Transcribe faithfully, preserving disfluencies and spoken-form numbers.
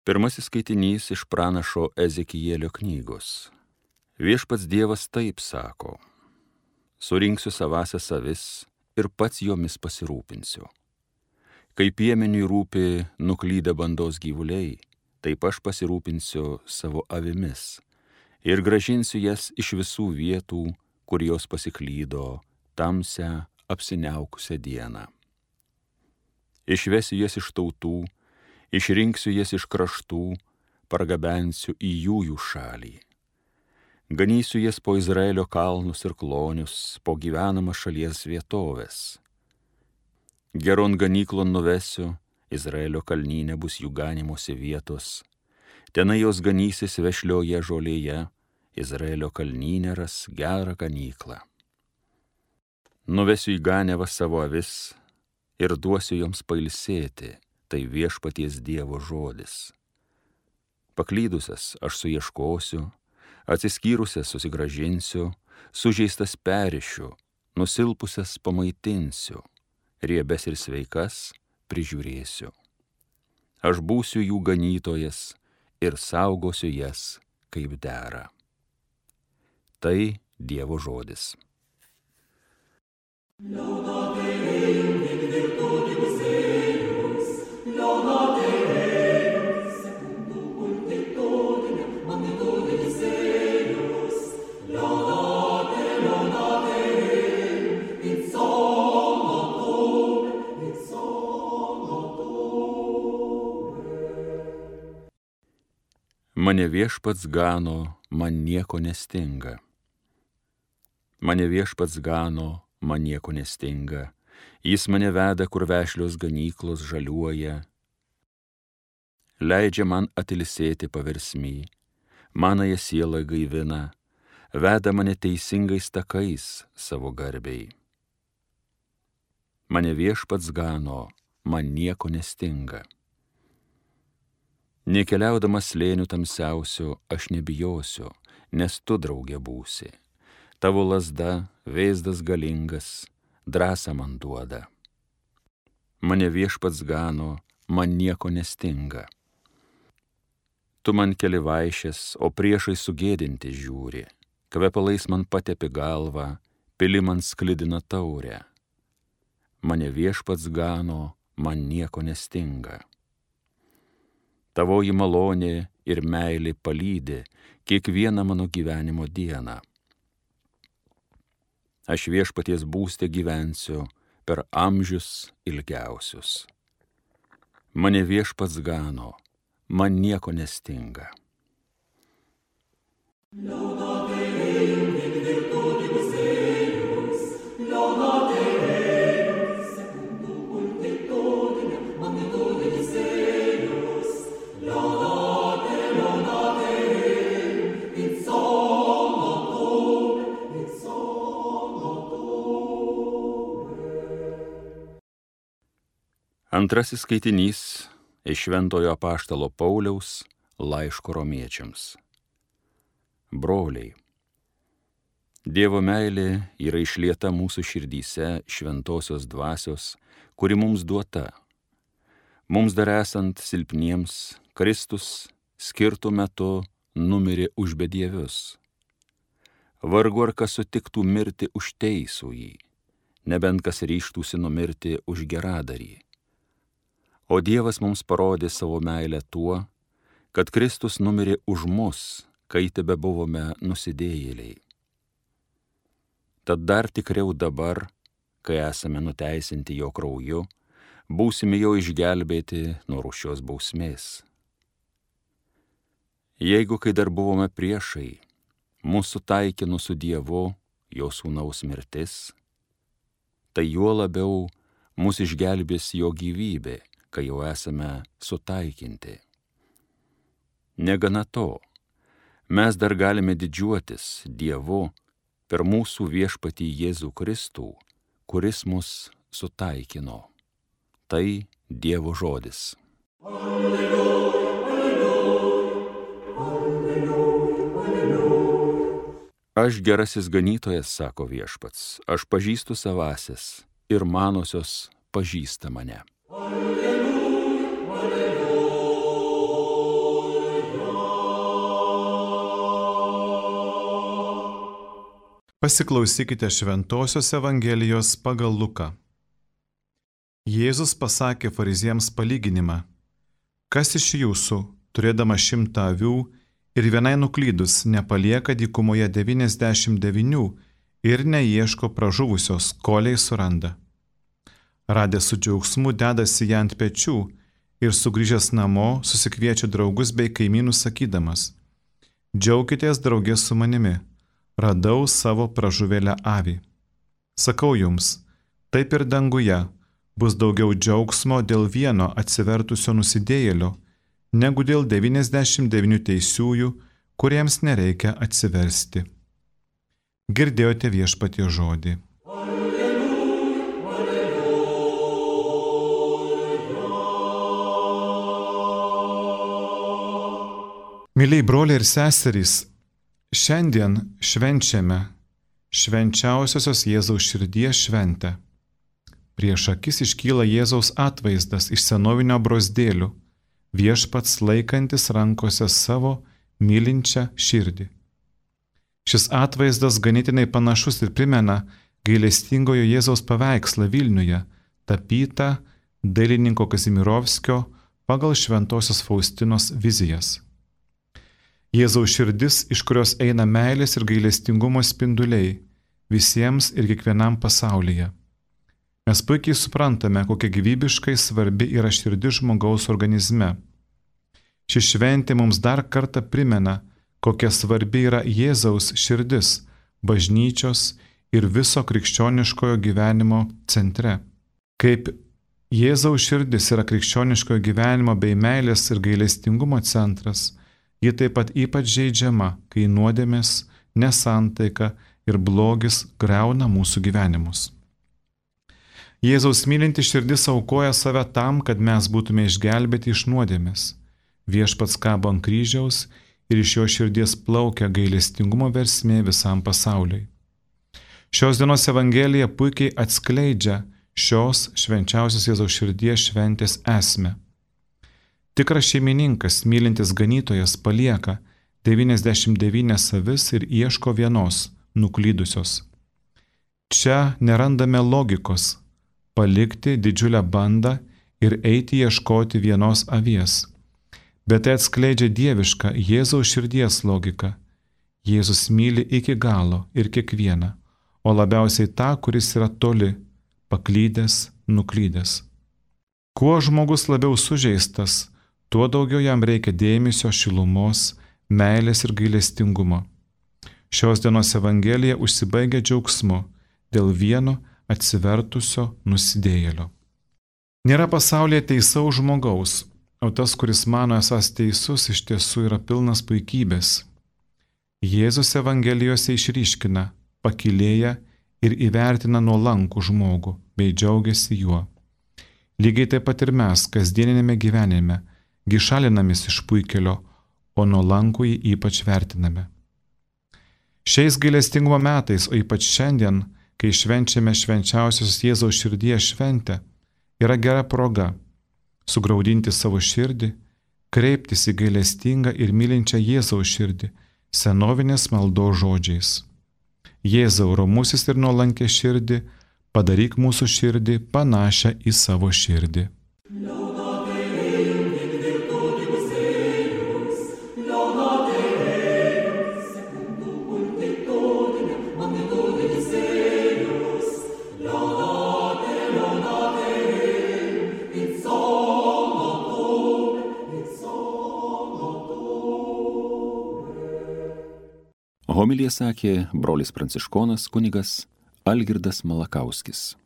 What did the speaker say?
Pirmasis skaitinys iš pranašo Ezekielio knygos. Viešpats Dievas taip sako: surinksiu savąsias avis ir pats jomis pasirūpinsiu. Kai piemeniui rūpi nuklydę bandos gyvuliai, taip aš pasirūpinsiu savo avimis ir grąžinsiu jas iš visų vietų, kur jos pasiklydo tamsią apsiniaukusią dieną. Išvesiu jas iš tautų, išrinksiu jas iš kraštų, pargabensiu į jų jų šalį. Ganysiu jas po Izraelio kalnus ir klonius, po gyvenamas šalies vietovės. Geron ganyklon nuvesiu, Izraelio kalnyne bus jų ganimosi vietos. Tenai jos ganysis vešlioje žolėje, Izraelio kalnyne ras gerą ganyklą. Nuvesiu į ganiavą savo avis ir duosiu joms pailsėti, tai viešpaties Dievo žodis. Paklydusias aš suieškosiu, atsiskyrusias susigrąžinsiu, sužeistas perišiu, nusilpusias pamaitinsiu, riebes ir sveikas prižiūrėsiu. Aš būsiu jų ganytojas ir saugosiu jas kaip dera. Tai Dievo žodis. Mane viešpats gano, man nieko nestinga. Mane viešpats gano, man nieko nestinga. Jis mane veda, kur vešlios ganyklos žaliuoja. Leidžia man atilsėti paversmy, manąją sielą gaivina, veda mane teisingais takais savo garbei. Mane viešpats gano, man nieko nestinga. Nekeliaudamas slėnių tamsiausių, aš nebijosiu, nes tu draugė būsi. Tavo lazda, vėzdas galingas, drąsą man duoda. Mane viešpats gano, man nieko nestinga. Tu man keli vaišes, o priešai sugėdinti žiūri. Kvepalais man patepi galvą, pili man sklidina taurę. Mane viešpats gano, man nieko nestinga. Tavoji malonė ir meilė palydi kiekvieną mano gyvenimo dieną. Aš viešpaties būste gyvensiu per amžius ilgiausius. Mane viešpats gano, man nieko nestinga. Antrasis skaitinys iš Šventojo apaštalo Pauliaus laiško romiečiams. Broliai, Dievo meilė yra išlieta mūsų širdyse šventosios dvasios, kuri mums duota. Mums dar esant silpniems, Kristus skirtu metu numirė už bedievius. Vargu ar kas sutiktų mirti už teisųjį, nebent kas ryžtųsi numirti už geradarį. O Dievas mums parodė savo meilę tuo, kad Kristus numirė už mus, kai tebebuvome nusidėjėliai. Tad dar tikriau dabar, kai esame nuteisinti jo krauju, būsime jau išgelbėti nuo rūsčios bausmės. Jeigu, kai dar buvome priešai, mūsų taikino su Dievu jo sūnaus mirtis, tai juo labiau mus išgelbės jo gyvybė, kai jau esame sutaikinti. Negana to, mes dar galime didžiuotis Dievu per mūsų viešpatį Jėzų Kristų, kuris mus sutaikino. Tai Dievo žodis. Alleluja, alleluja, alleluja, alleluja. Aš gerasis ganytojas, sako viešpats, aš pažįstu savąsias ir manosios pažįsta mane. Alleluja, alleluja. Pasiklausykite Šventosios Evangelijos pagal Luką. Jėzus pasakė fariziems palyginimą: Kas iš jūsų, turėdama šimtą avių ir vienai nuklydus, nepalieka dykumoje devyniasdešimt devynių ir neieško pražuvusios, kolei suranda? Radęs su džiaugsmu dedasi ją ant pečių ir sugrįžęs namo susikviečia draugus bei kaimynus sakydamas: Džiaukitės draugė su manimi, radau savo pražuvėlę avį. Sakau jums, taip ir danguje bus daugiau džiaugsmo dėl vieno atsivertusio nusidėjėlio, negu dėl devyniasdešimt devynių teisiųjų, kuriems nereikia atsiversti. Girdėjote Viešpaties žodį. Myliai broliai ir seserys, šiandien švenčiame švenčiausiosios Jėzaus širdies šventę. Prieš akis iškyla Jėzaus atvaizdas iš senovinio brozdėlių, viešpats laikantis rankose savo mylinčią širdį. Šis atvaizdas ganėtinai panašus ir primena gailestingojo Jėzaus paveikslą Vilniuje, tapytą dailininko Kazimirovskio pagal Šventosios Faustinos vizijas. Jėzaus širdis, iš kurios eina meilės ir gailestingumo spinduliai visiems ir kiekvienam pasaulyje. Mes puikiai suprantame, kokia gyvybiškai svarbi yra širdis žmogaus organizme. Ši šventė mums dar kartą primena, kokia svarbi yra Jėzaus širdis bažnyčios ir viso krikščioniškojo gyvenimo centre. Kaip Jėzaus širdis yra krikščioniškojo gyvenimo bei meilės ir gailestingumo centras, ji taip pat ypač žeidžiama, kai nuodėmės, nesantaika ir blogis griauna mūsų gyvenimus. Jėzaus mylinti širdis aukoja save tam, kad mes būtume išgelbėti iš nuodėmės. Viešpats kabo ant kryžiaus ir iš jo širdies plaukia gailestingumo versmė visam pasauliui. Šios dienos Evangelija puikiai atskleidžia šios švenčiausios Jėzaus širdies šventės esmę. Tikras šeimininkas, mylintis ganytojas, palieka devyniasdešimt devynias avis ir ieško vienos, nuklydusios. Čia nerandame logikos palikti didžiulę bandą ir eiti ieškoti vienos avies, bet tai atskleidžia dievišką Jėzaus širdies logiką. Jėzus myli iki galo ir kiekvieną, o labiausiai tą, kuris yra toli, paklydęs, nuklydęs. Kuo žmogus labiau sužeistas, tuo daugiau jam reikia dėmesio, šilumos, meilės ir gailestingumo. Šios dienos Evangelija užsibaigia džiaugsmu dėl vieno atsivertusio nusidėjėlio. Nėra pasaulyje teisaus žmogaus, o tas, kuris mano esąs teisus, iš tiesų yra pilnas puikybės. Jėzus Evangelijose išryškina, pakylėja ir įvertina nuolankų žmogų bei džiaugiasi juo. Lygiai taip pat ir mes kasdieninėme gyvenime gi šalinamės iš puikelio, o nuolankųjį ypač vertiname. Šiais gailestingumo metais, o ypač šiandien, kai švenčiame švenčiausios Jėzaus širdies šventę, yra gera proga sugraudinti savo širdį, kreiptis į gailestingą ir mylinčią Jėzaus širdį senovinės maldos žodžiais. Jėzau, romusis ir nuolankę širdį, padaryk mūsų širdį panašią į savo širdį. Homiliją sakė brolis pranciškonas kunigas Algirdas Malakauskis.